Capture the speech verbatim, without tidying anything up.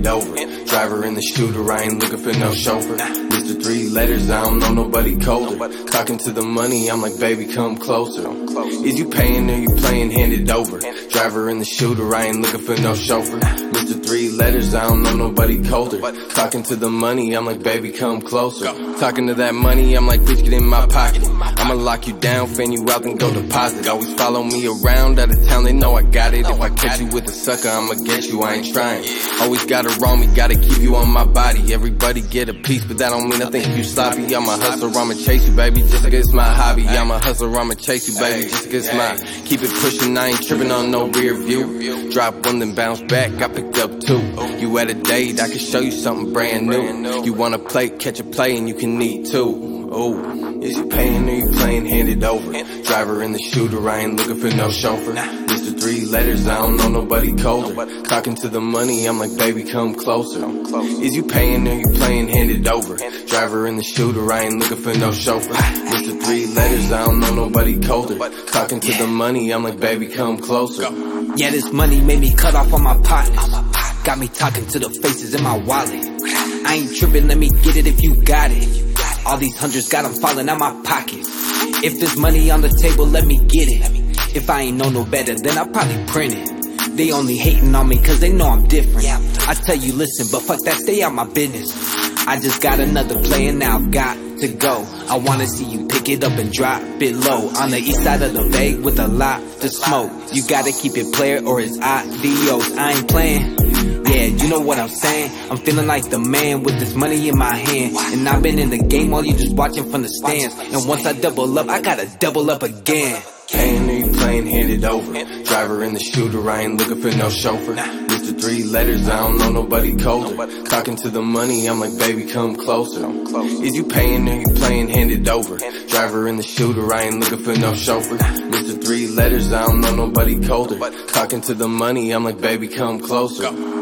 handed over. Driver and the shooter, I ain't looking for no chauffeur. Mister Three Letters, I don't know nobody colder. Talking to the money, I'm like, baby, come closer. Is you paying or you playing handed over? Driver and the shooter, I ain't looking for no chauffeur. Mister Three Letters, I don't know nobody colder. Talking to the money, I'm like, baby, come closer. Talking to that money, I'm like, bitch, get in my pocket. I'ma lock you down, fan you out, then go deposit. Always follow me around, out of town, they know I got it. If I catch you with a sucker, I'ma get you, I ain't trying. Always got it wrong, me, gotta keep you on my body. Everybody get a piece, but that don't mean nothing if you sloppy. I'm a hustler, I'ma chase you, baby, just like it's my hobby. I'm a hustler, I'ma chase you, baby, just like it's mine. Keep it pushing, I ain't tripping on no rear view. Drop one, then bounce back, I picked up two. You at a date, I can show you something brand new. You wanna play, catch a play, and you can eat too. Oh, is you paying or you playing handed over? Driver and the shooter, I ain't looking for no chauffeur. Mister Three Letters, I don't know nobody colder. Talking to the money, I'm like, baby, come closer. Is you paying or you playing handed over? Driver and the shooter, I ain't looking for no chauffeur. Mister Three Letters, I don't know nobody colder. Talking to the money, I'm like, baby, come closer. Yeah, this money made me cut off on my partners. Got me talking to the faces in my wallet. I ain't tripping, let me get it if you got it. All these hundreds got them falling out my pockets. If there's money on the table, let me get it. If I ain't know no better, then I'll probably print it. They only hating on me cause they know I'm different. I tell you listen, but fuck that, stay out my business. I just got another play and now I've got to go. I wanna see you pick it up and drop it low. On the east side of the bay with a lot to smoke. You gotta keep it player or it's adios. I ain't playing. Yeah, you know what I'm saying? I'm feeling like the man with this money in my hand. And I've been in the game while you just watching from the stands. And once I double up, I gotta double up again. Paying or you playing handed over? Driver and the shooter, I ain't looking for no chauffeur. Mister Three Letters, I don't know nobody colder. Talking to the money, I'm like, baby, come closer. Is you paying or you playing handed over? Driver and the shooter, I ain't looking for no chauffeur. Mister Three Letters, I don't know nobody colder. Talking to the money, I'm like, baby, come closer.